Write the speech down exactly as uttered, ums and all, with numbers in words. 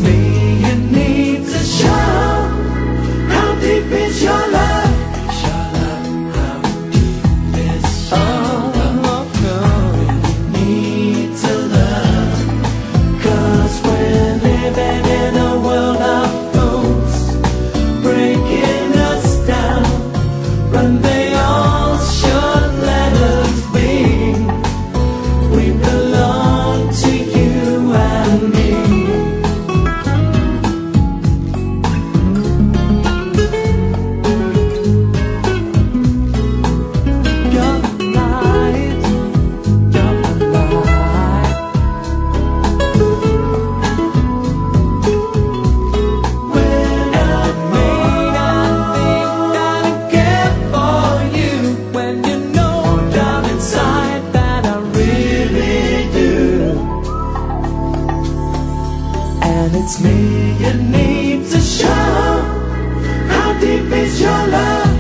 me you need to show. How deep is your love? How deep is your love? You need to love. 'Cause we're living in a world of fools, breaking us down when they all should let us be. We belong to you and me. You're the light, you're the light. When I made, I think I care for you. When you know down inside that I really do. And it's me you need to show. How deep is your love?